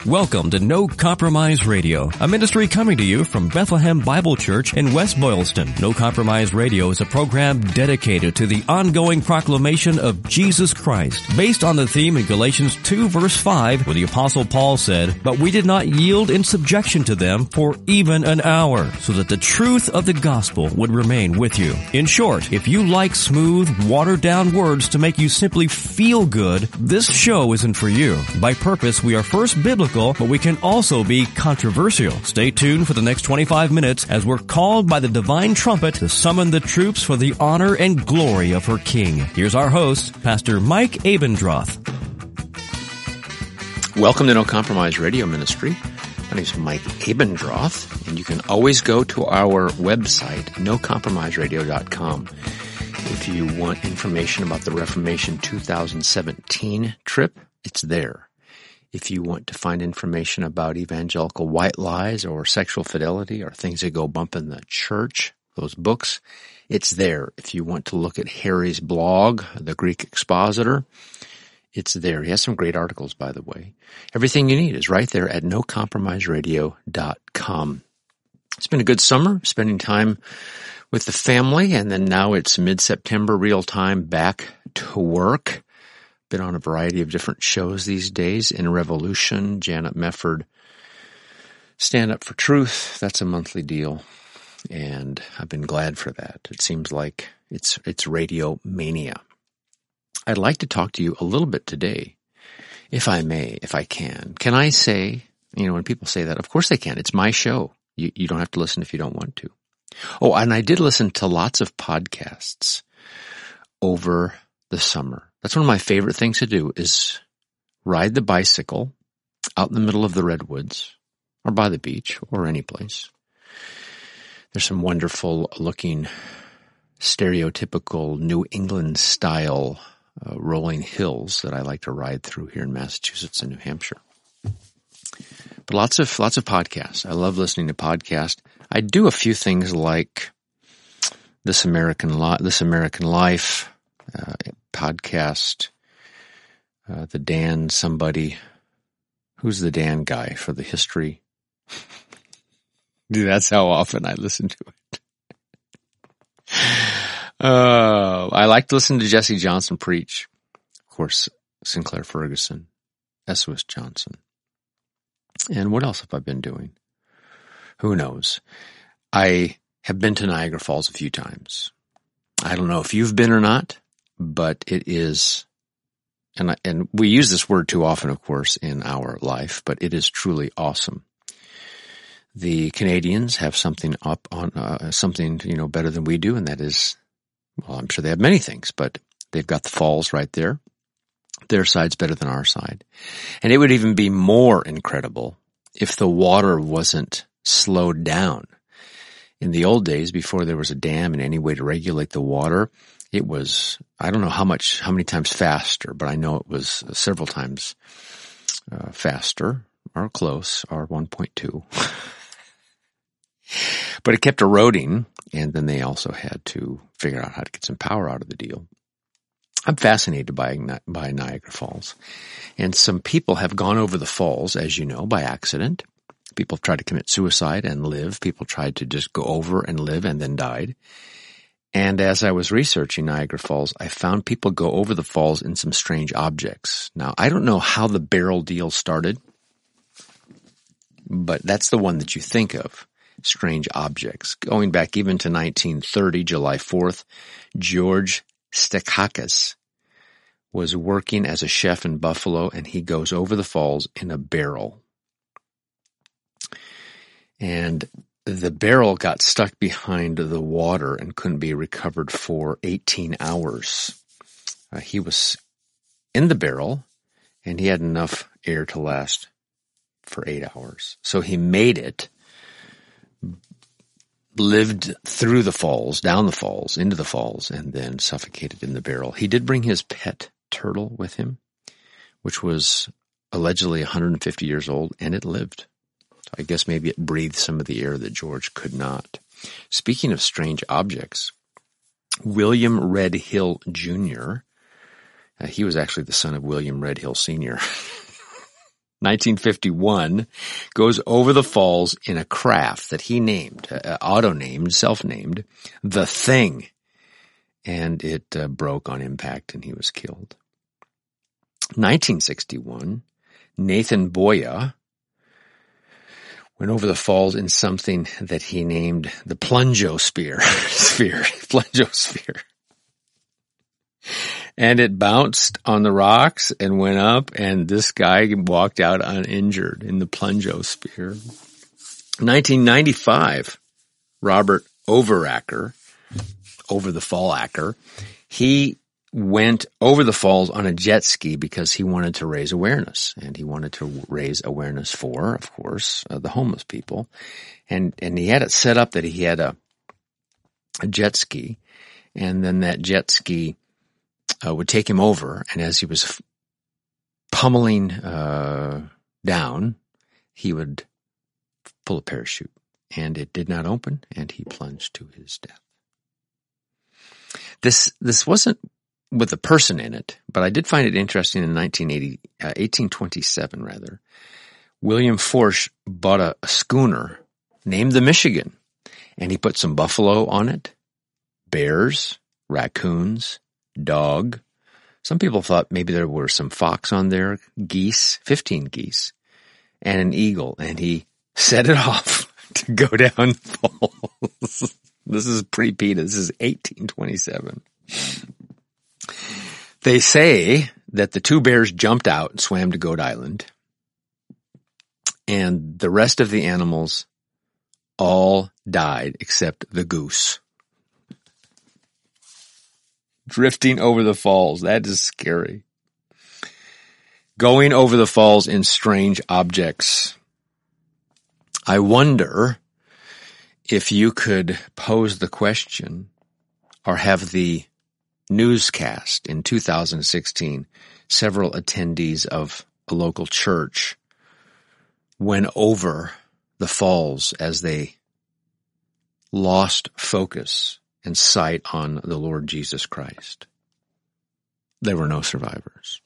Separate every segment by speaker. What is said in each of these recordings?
Speaker 1: Welcome to No Compromise Radio, a ministry coming to you from Bethlehem Bible Church in West Boylston. No Compromise Radio is a program dedicated to the ongoing proclamation of Jesus Christ, based on the theme in Galatians 2 verse 5, where the Apostle Paul said, "But we did not yield in subjection to them for even an hour, so that the truth of the gospel would remain with you." In short, if you like smooth, watered-down words to make you simply feel good, this show isn't for you. By purpose, we are first biblical, but we can also be controversial. Stay tuned for the next 25 minutes as we're called by the divine trumpet to summon the troops for the honor and glory of her King. Here's our host, Pastor Mike Abendroth.
Speaker 2: Welcome to No Compromise Radio Ministry. My name is Mike Abendroth, and you can always go to our website, nocompromiseradio.com. If you want information about the Reformation 2017 trip, it's there. If you want to find information about evangelical white lies or sexual fidelity or things that go bump in the church, those books, it's there. If you want to look at Harry's blog, The Greek Expositor, it's there. He has some great articles, by the way. Everything you need is right there at nocompromiseradio.com. It's been a good summer, spending time with the family, and then now it's mid-September, real time, back to work. Been on a variety of different shows these days. In Revolution, Janet Mefford, Stand Up for Truth. That's a monthly deal, and I've been glad for that. It seems like it's radio mania. I'd like to talk to you a little bit today, if I may, if I can. Can I say, when people say that, of course they can. It's my show. You don't have to listen if you don't want to. Oh, and I did listen to lots of podcasts over the summer. That's one of my favorite things to do is ride the bicycle out in the middle of the redwoods or by the beach or any place. There's some wonderful looking stereotypical New England style rolling hills that I like to ride through here in Massachusetts and New Hampshire. But lots of podcasts. I love listening to podcasts. I do a few things like This American Life podcast, the Dan somebody. Who's the Dan guy for the history? Dude, that's how often I listen to it. I like to listen to Jesse Johnson preach. Of course, Sinclair Ferguson, S.W. Johnson. And what else have I been doing? Who knows? I have been to Niagara Falls a few times. I don't know if you've been or not, but it is, and we use this word too often, of course, in our life, but it is truly awesome. The Canadians have something up on, something, better than we do, and that is, well, I'm sure they have many things, but they've got the falls right there. Their side's better than our side. And it would even be more incredible if the water wasn't slowed down. In the old days, before there was a dam and any way to regulate the water, it was, I don't know how many times faster, but I know it was several times faster, or close, or 1.2. But it kept eroding, and then they also had to figure out how to get some power out of the deal. I'm fascinated by Niagara Falls, and some people have gone over the falls, as you know, by accident. People have tried to commit suicide and live. People tried to just go over and live and then died. And as I was researching Niagara Falls, I found people go over the falls in some strange objects. Now, I don't know how the barrel deal started, but that's the one that you think of, strange objects. Going back even to 1930, July 4th, George Stakakis was working as a chef in Buffalo, and he goes over the falls in a barrel. And the barrel got stuck behind the water and couldn't be recovered for 18 hours. He was in the barrel, and he had enough air to last for 8 hours. So he made it, lived through the falls, down the falls, into the falls, and then suffocated in the barrel. He did bring his pet turtle with him, which was allegedly 150 years old, and it lived. I guess maybe it breathed some of the air that George could not. Speaking of strange objects, William Red Hill Jr., he was actually the son of William Red Hill Sr., 1951, goes over the falls in a craft that he named, auto-named, self-named, The Thing. And it broke on impact and he was killed. 1961, Nathan Boya went over the falls in something that he named the Plungosphere. Plungosphere. And it bounced on the rocks and went up, and this guy walked out uninjured in the Plungosphere. 1995, Robert Overacker, over the fallacker, he went over the falls on a jet ski because he wanted to raise awareness, and he wanted to raise awareness for, of course, the homeless people. And he had it set up that he had a jet ski, and then that jet ski would take him over, and as he was pummeling down, he would pull a parachute, and it did not open, and he plunged to his death. This wasn't with a person in it, but I did find it interesting in 1827, William Forsh bought a schooner named the Michigan, and he put some buffalo on it, bears, raccoons, dog. Some people thought maybe there were some fox on there, geese, 15 geese, and an eagle, and he set it off to go down falls. This is pre-PETA. This is 1827. They say that the two bears jumped out and swam to Goat Island, and the rest of the animals all died except the goose. Drifting over the falls. That is scary. Going over the falls in strange objects. I wonder if you could pose the question or have the newscast in 2016, several attendees of a local church went over the falls as they lost focus and sight on the Lord Jesus Christ. There were no survivors.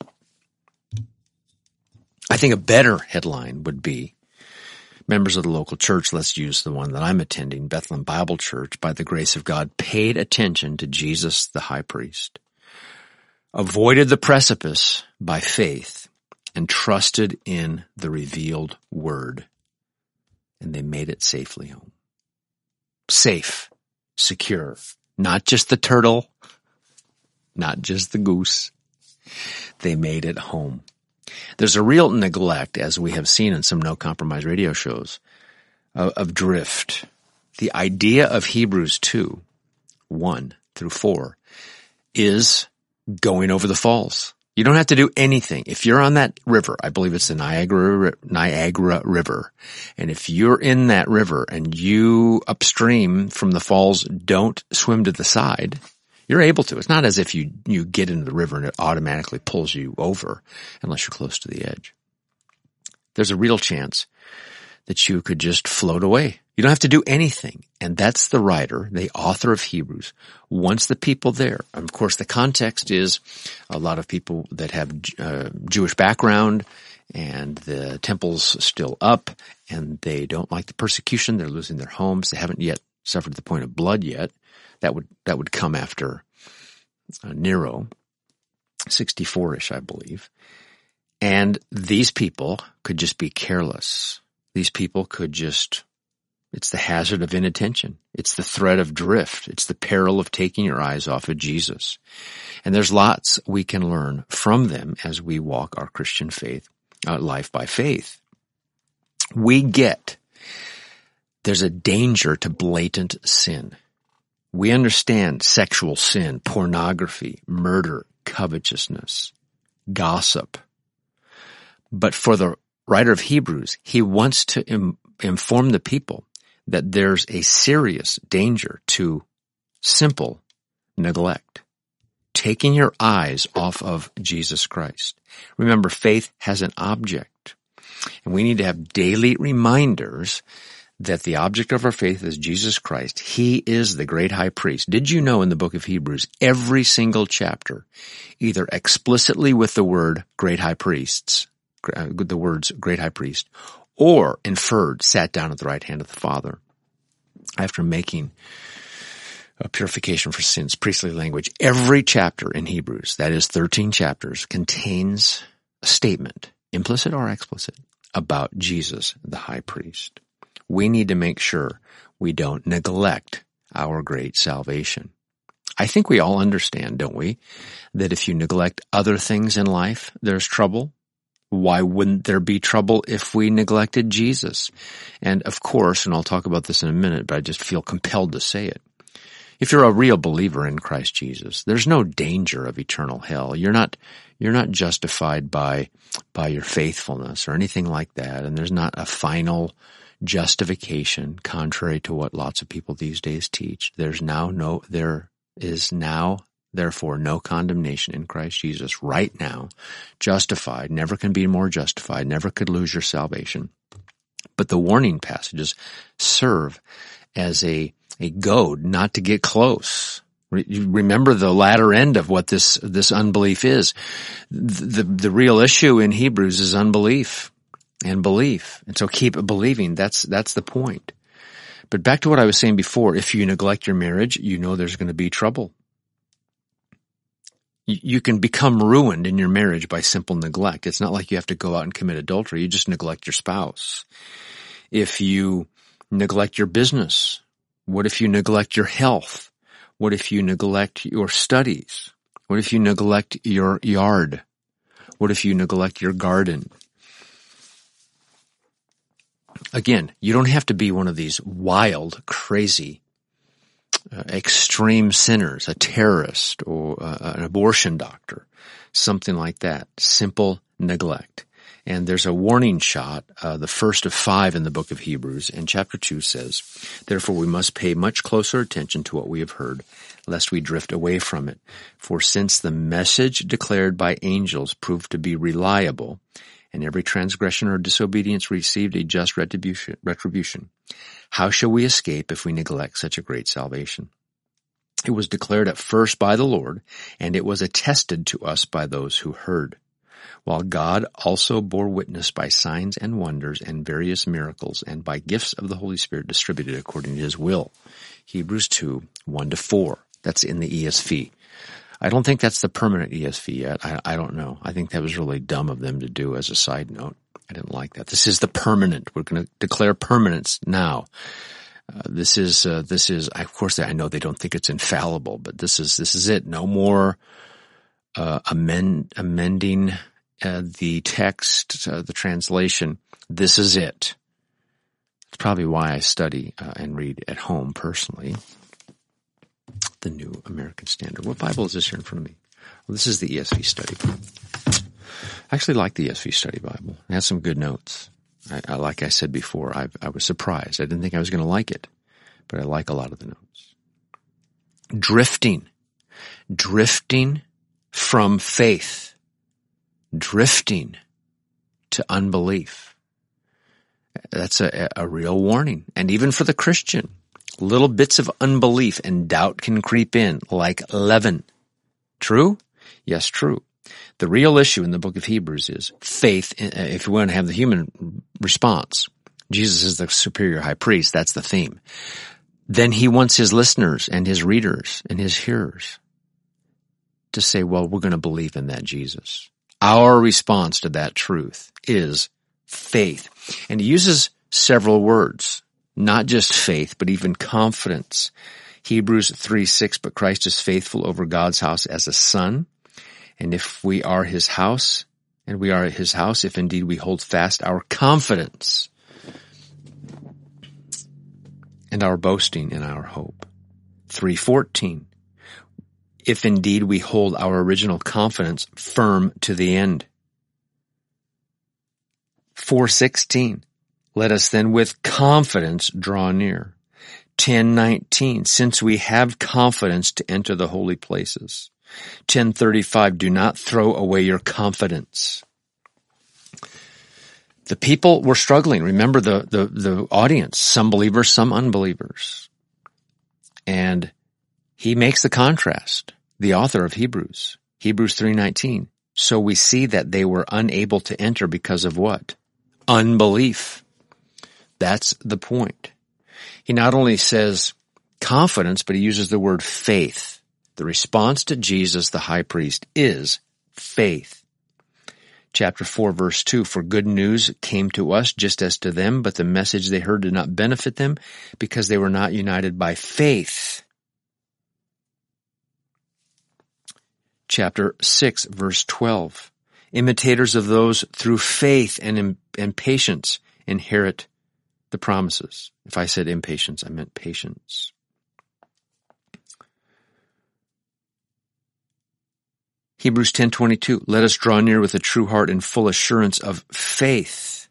Speaker 2: I think a better headline would be, members of the local church, let's use the one that I'm attending, Bethlehem Bible Church, by the grace of God, paid attention to Jesus the high priest, avoided the precipice by faith, and trusted in the revealed word. And they made it safely home. Safe. Secure. Not just the turtle, not just the goose. They made it home. There's a real neglect, as we have seen in some No Compromise radio shows, of drift. The idea of Hebrews 2, 1 through 4, is going over the falls. You don't have to do anything. If you're on that river, I believe it's the Niagara River, and if you're in that river and you upstream from the falls don't swim to the side, you're able to. It's not as if you get into the river and it automatically pulls you over unless you're close to the edge. There's a real chance that you could just float away. You don't have to do anything. And that's the writer, the author of Hebrews, wants the people there. And of course, the context is a lot of people that have Jewish background, and the temple's still up, and they don't like the persecution. They're losing their homes. They haven't yet suffered the point of blood yet. That would come after Nero, 64-ish, I believe. And these people could just be careless. These people could just, it's the hazard of inattention. It's the threat of drift. It's the peril of taking your eyes off of Jesus. And there's lots we can learn from them as we walk our Christian faith, life by faith. There's a danger to blatant sin. We understand sexual sin, pornography, murder, covetousness, gossip. But for the writer of Hebrews, he wants to inform the people that there's a serious danger to simple neglect, taking your eyes off of Jesus Christ. Remember, faith has an object, and we need to have daily reminders that the object of our faith is Jesus Christ. He is the great high priest. Did you know in the book of Hebrews, every single chapter, either explicitly with the word great high priests the words great high priest, or inferred, sat down at the right hand of the Father after making a purification for sins, priestly language. Every chapter in Hebrews, that is 13 chapters, contains a statement, implicit or explicit, about Jesus, the high priest. We need to make sure we don't neglect our great salvation. I think we all understand, don't we, that if you neglect other things in life, there's trouble. Why wouldn't there be trouble if we neglected Jesus? And of course, and I'll talk about this in a minute, but I just feel compelled to say it. If you're a real believer in Christ Jesus, there's no danger of eternal hell. You're not justified by your faithfulness or anything like that, and there's not a final justification contrary to what lots of people these days teach. There is now therefore no condemnation in Christ Jesus right now. Justified, never can be more justified, never could lose your salvation. But the warning passages serve as a goad not to get close. Remember the latter end of what this unbelief is. The real issue in Hebrews is unbelief and belief. And so keep believing. That's the point. But back to what I was saying before, if you neglect your marriage, you know there's going to be trouble. You can become ruined in your marriage by simple neglect. It's not like you have to go out and commit adultery. You just neglect your spouse. If you neglect your business, what if you neglect your health? What if you neglect your studies? What if you neglect your yard? What if you neglect your garden? Again, you don't have to be one of these wild, crazy, extreme sinners, a terrorist or an abortion doctor, something like that. Simple neglect. And there's a warning shot, the first of 5 in the book of Hebrews, and chapter 2 says, "Therefore we must pay much closer attention to what we have heard, lest we drift away from it. For since the message declared by angels proved to be reliable, and every transgression or disobedience received a just retribution, how shall we escape if we neglect such a great salvation? It was declared at first by the Lord, and it was attested to us by those who heard. While God also bore witness by signs and wonders and various miracles and by gifts of the Holy Spirit distributed according to his will." Hebrews 2, 1-4. That's in the ESV. I don't think that's the permanent ESV yet. I don't know. I think that was really dumb of them to do as a side note. I didn't like that. This is the permanent. We're going to declare permanence now. This is, of course, I know they don't think it's infallible, but this is it. No more, amending the text, the translation. This is it. It's probably why I study and read at home personally. The New American Standard. What Bible is this here in front of me? Well, this is the ESV Study Bible. I actually like the ESV Study Bible. It has some good notes. Like I said before, I was surprised. I didn't think I was going to like it, but I like a lot of the notes. Drifting from faith. Drifting to unbelief. That's a real warning. And even for the Christian, little bits of unbelief and doubt can creep in like leaven. True? Yes, true. The real issue in the book of Hebrews is faith. If you want to have the human response, Jesus is the superior high priest. That's the theme. Then he wants his listeners and his readers and his hearers to say, well, we're going to believe in that Jesus. Our response to that truth is faith. And he uses several words, not just faith, but even confidence. Hebrews 3:6, "But Christ is faithful over God's house as a son. And if we are his house, if indeed we hold fast our confidence and our boasting in our hope." 3:14, "If indeed we hold our original confidence firm to the end." 4:16, "Let us then with confidence draw near." 10:19, "Since we have confidence to enter the holy places." 10:35, "Do not throw away your confidence." The people were struggling. Remember the audience, some believers, some unbelievers. And he makes the contrast, the author of Hebrews 3:19. So we see that they were unable to enter because of what? Unbelief. That's the point. He not only says confidence, but he uses the word faith. The response to Jesus, the high priest, is faith. Chapter 4, verse 2, for good news came to us just as to them, but the message they heard did not benefit them because they were not united by faith. Chapter 6, verse 12, imitators of those through faith and patience inherit the promises. If I said impatience, I meant patience. Hebrews 10:22, let us draw near with a true heart and full assurance of faith.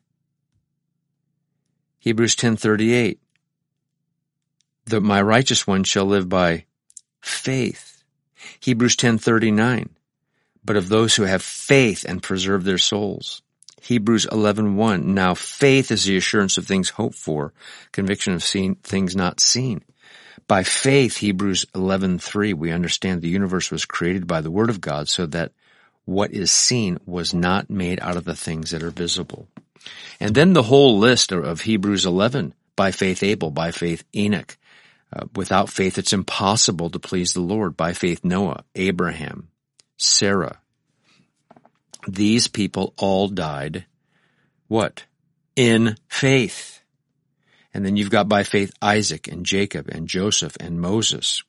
Speaker 2: Hebrews 10:38, that my righteous one shall live by faith. Hebrews 10:39, but of those who have faith and preserve their souls. Hebrews 11:1, now faith is the assurance of things hoped for, conviction of things not seen. By faith, Hebrews 11:3, we understand the universe was created by the Word of God so that what is seen was not made out of the things that are visible. And then the whole list of Hebrews 11, by faith Abel, by faith Enoch. Without faith, it's impossible to please the Lord. By faith Noah, Abraham, Sarah. These people all died, what? In faith. And then you've got by faith Isaac and Jacob and Joseph and Moses,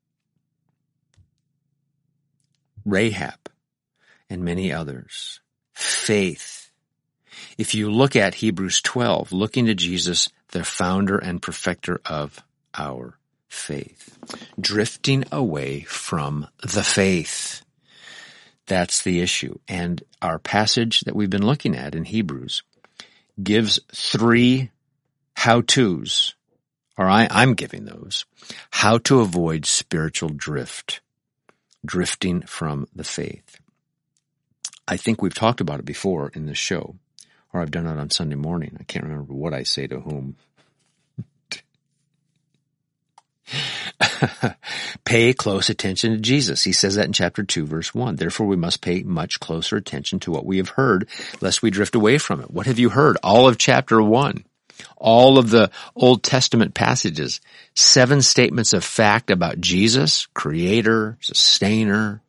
Speaker 2: Rahab, and many others. Faith. If you look at Hebrews 12, looking to Jesus, the founder and perfecter of our faith. Drifting away from the faith. That's the issue. And our passage that we've been looking at in Hebrews gives 3 how-tos, or I'm giving those, how to avoid spiritual drift, drifting from the faith. I think we've talked about it before in this show, or I've done it on Sunday morning. I can't remember what I say to whom. Pay close attention to Jesus. He says that in chapter 2, verse 1. Therefore, we must pay much closer attention to what we have heard, lest we drift away from it. What have you heard? All of chapter 1. All of the Old Testament passages, 7 statements of fact about Jesus, creator, sustainer,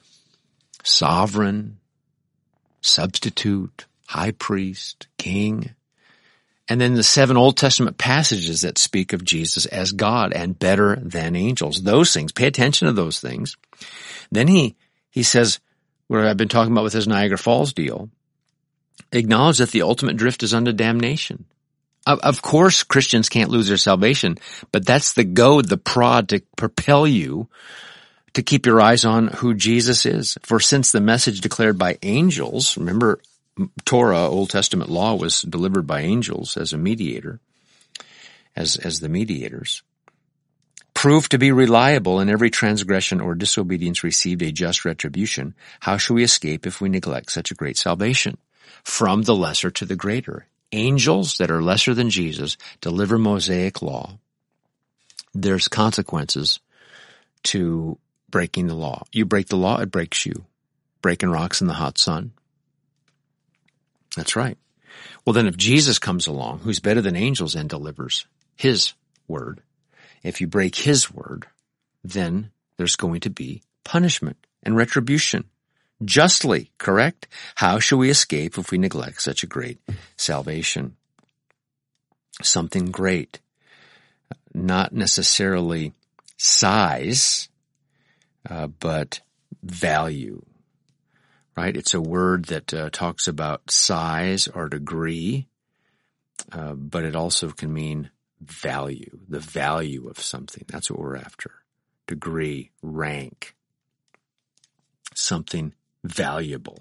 Speaker 2: sovereign, substitute, high priest, king. And then the 7 Old Testament passages that speak of Jesus as God and better than angels. Those things, pay attention to those things. Then he says, what I've been talking about with his Niagara Falls deal, acknowledge that the ultimate drift is unto damnation. Of course, Christians can't lose their salvation, but that's the goad, the prod to propel you to keep your eyes on who Jesus is. For since the message declared by angels, remember Torah, Old Testament law, was delivered by angels as a mediator, as the mediators, proved to be reliable, and every transgression or disobedience received a just retribution, how shall we escape if we neglect such a great salvation? From the lesser to the greater. Angels that are lesser than Jesus deliver Mosaic law. There's consequences to breaking the law. You break the law, it breaks you. Breaking rocks in the hot sun. That's right. Well, then if Jesus comes along, who's better than angels, and delivers his word, if you break his word, then there's going to be punishment and retribution. Justly, correct? How shall we escape if we neglect such a great salvation? Something great. Not necessarily size, but value. Right? It's a word that talks about size or degree, but it also can mean value, the value of something. That's what we're after. Degree, rank, something valuable.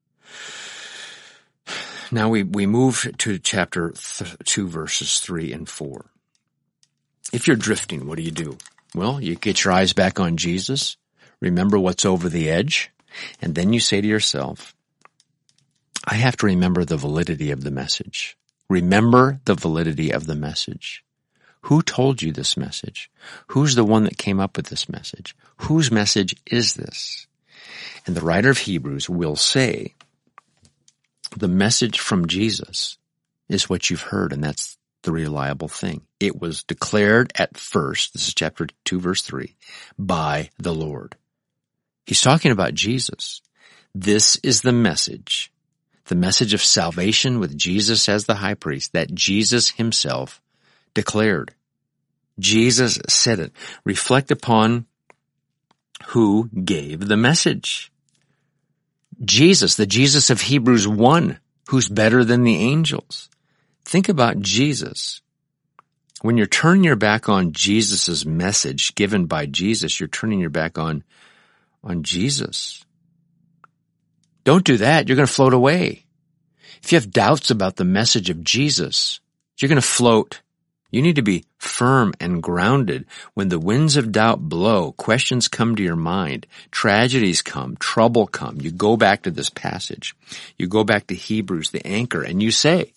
Speaker 2: Now we move to chapter 2, verses 3 and 4. If you're drifting, what do? Well, you get your eyes back on Jesus, remember what's over the edge, and then you say to yourself, I have to remember the validity of the message. Remember the validity of the message. Who told you this message? Who's the one that came up with this message? Whose message is this? And the writer of Hebrews will say, the message from Jesus is what you've heard, and that's the reliable thing. It was declared at first, this is chapter 2, verse 3, by the Lord. He's talking about Jesus. This is the message of salvation with Jesus as the high priest, that Jesus himself declared. Jesus said it. Reflect upon who gave the message. Jesus, the Jesus of Hebrews 1, who's better than the angels. Think about Jesus. When you're turning your back on Jesus' message given by Jesus, you're turning your back on Jesus. Don't do that. You're going to float away. If you have doubts about the message of Jesus, you're going to float. You need to be firm and grounded. When the winds of doubt blow, questions come to your mind, tragedies come, trouble come. You go back to this passage. You go back to Hebrews, the anchor, and you say,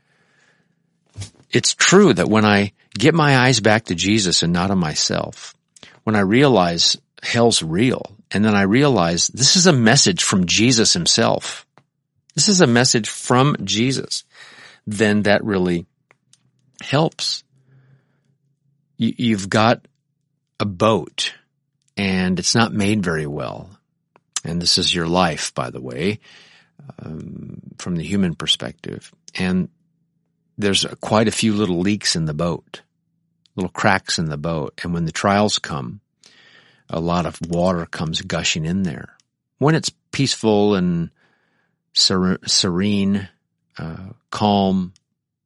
Speaker 2: it's true that when I get my eyes back to Jesus and not on myself, when I realize hell's real, and then I realize this is a message from Jesus himself. This is a message from Jesus. Then that really helps. You've got a boat, and it's not made very well. And this is your life, by the way, from the human perspective. And there's quite a few little leaks in the boat, little cracks in the boat. And when the trials come, a lot of water comes gushing in there. When it's peaceful and serene, calm,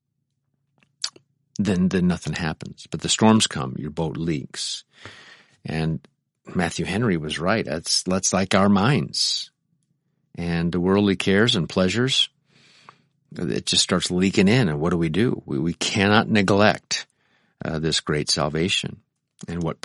Speaker 2: then nothing happens. But the storms come, your boat leaks. And Matthew Henry was right. That's like our minds. And the worldly cares and pleasures, it just starts leaking in. And what do? We cannot neglect this great salvation. And what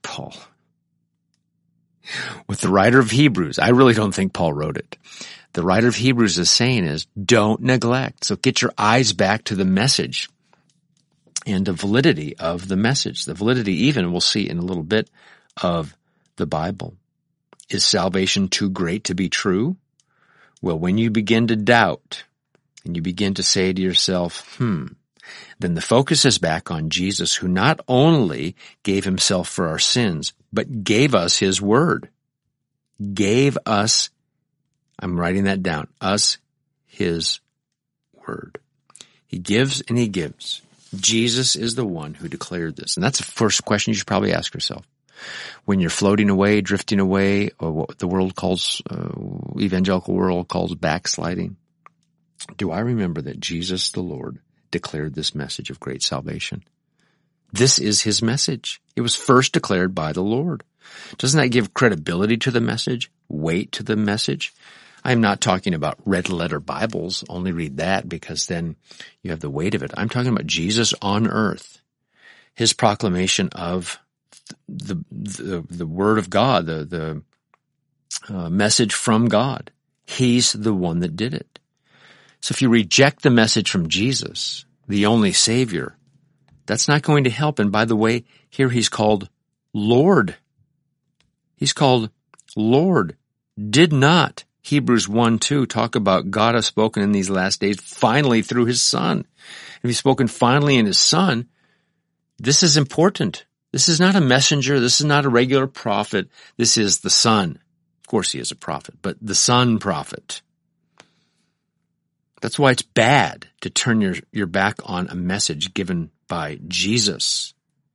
Speaker 2: what the writer of Hebrews, I really don't think Paul wrote it. The writer of Hebrews is saying is, don't neglect. So get your eyes back to the message and the validity of the message. The validity even, we'll see in a little bit, of the Bible. Is salvation too great to be true? Well, when you begin to doubt and you begin to say to yourself, then the focus is back on Jesus, who not only gave himself for our sins, but gave us his word. Gave us, I'm writing that down, us his word. He gives and he gives. Jesus is the one who declared this. And that's the first question you should probably ask yourself. When you're floating away, drifting away, or what the world calls, evangelical world calls backsliding, do I remember that Jesus the Lord declared this message of great salvation? This is his message. It was first declared by the Lord. Doesn't that give credibility to the message, weight to the message? I'm not talking about red letter Bibles. Only read that because then you have the weight of it. I'm talking about Jesus on earth, his proclamation of the word of God, the message from God. He's the one that did it. So if you reject the message from Jesus, the only Savior, that's not going to help. And by the way, here he's called Lord. He's called Lord. Did not Hebrews 1:2 talk about God has spoken in these last days finally through his Son? If he's spoken finally in his Son, this is important. This is not a messenger. This is not a regular prophet. This is the Son. Of course he is a prophet, but the Son prophet. That's why it's bad to turn your back on a message given by Jesus.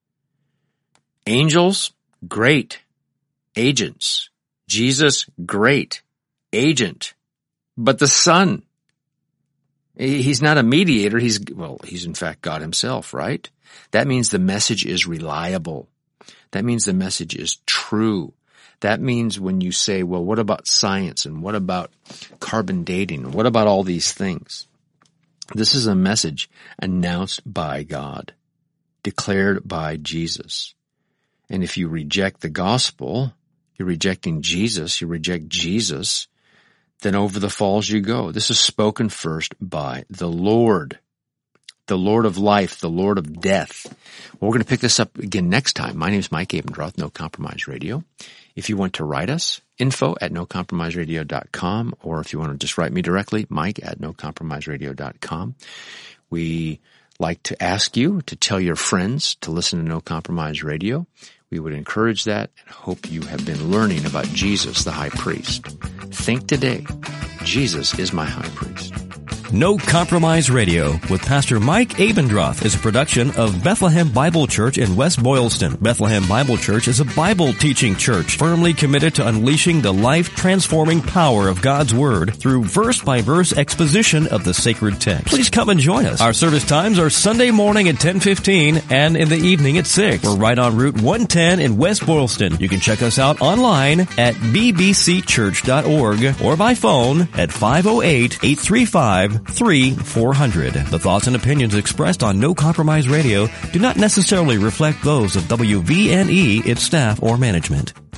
Speaker 2: Angels, great agents. Jesus, great agent. But the Son, he's not a mediator. He's in fact God himself, right? That means the message is reliable. That means the message is true. That means when you say, well, what about science and what about carbon dating and what about all these things? This is a message announced by God, declared by Jesus. And if you reject the gospel, you're rejecting Jesus, you reject Jesus, then over the falls you go. This is spoken first by the Lord. the Lord of life, the Lord of death. Well, we're going to pick this up again next time. My name is Mike Abendroth, No Compromise Radio. If you want to write us, info@nocompromiseradio.com, or if you want to just write me directly, mike@nocompromiseradio.com. We like to ask you to tell your friends to listen to No Compromise Radio. We would encourage that and hope you have been learning about Jesus, the high priest. Think today, Jesus is my high priest.
Speaker 1: No Compromise Radio with Pastor Mike Abendroth is a production of Bethlehem Bible Church in West Boylston. Bethlehem Bible Church is a Bible teaching church firmly committed to unleashing the life-transforming power of God's Word through verse-by-verse exposition of the sacred text. Please come and join us. Our service times are Sunday morning at 10:15 and in the evening at 6. We're right on Route 110 in West Boylston. You can check us out online at bbcchurch.org or by phone at 508-835-3400. The thoughts and opinions expressed on No Compromise Radio do not necessarily reflect those of WVNE, its staff, or management.